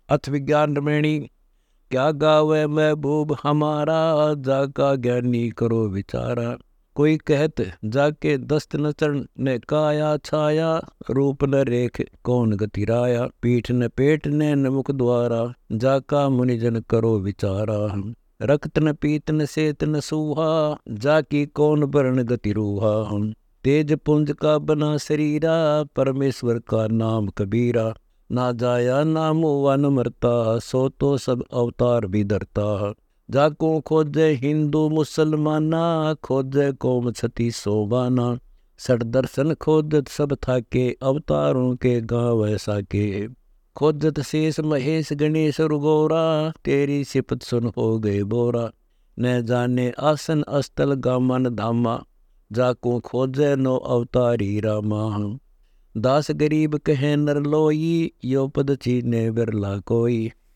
अथ विज्ञान रमणी क्या गावे महबूब हमारा, जाका ज्ञानी करो विचारा। कोई कहत जाके दस्त न चरण ने काया छाया, रूप न रेख कौन गति राया। पीठ न पेट ने न मुख द्वारा, जाका मुनिजन करो विचारा। रक्त न पीत न सेत न सूहा, जाकी कौन वर्ण गति रूहा। तेज पुंज का बना शरीरा, परमेश्वर का नाम कबीरा। ना जाया ना मुआ न मरता, सो तो सब अवतार भी धरता। जाको खोजे हिंदू मुसलमाना, खोजे कोम छती सोबाना। सठ दर्शन खोजत सब थाके, अवतारों के गाँव ऐसा के। खोजत शेष महेश गणेश रुगोरा, तेरी सिपत सुन हो गए बोरा। न जाने आसन अस्तल गामन धामा, जाको खोजे नो अवतारी रामा। दास गरीब कहे नर लोई, यो पद चीने बिरला कोई।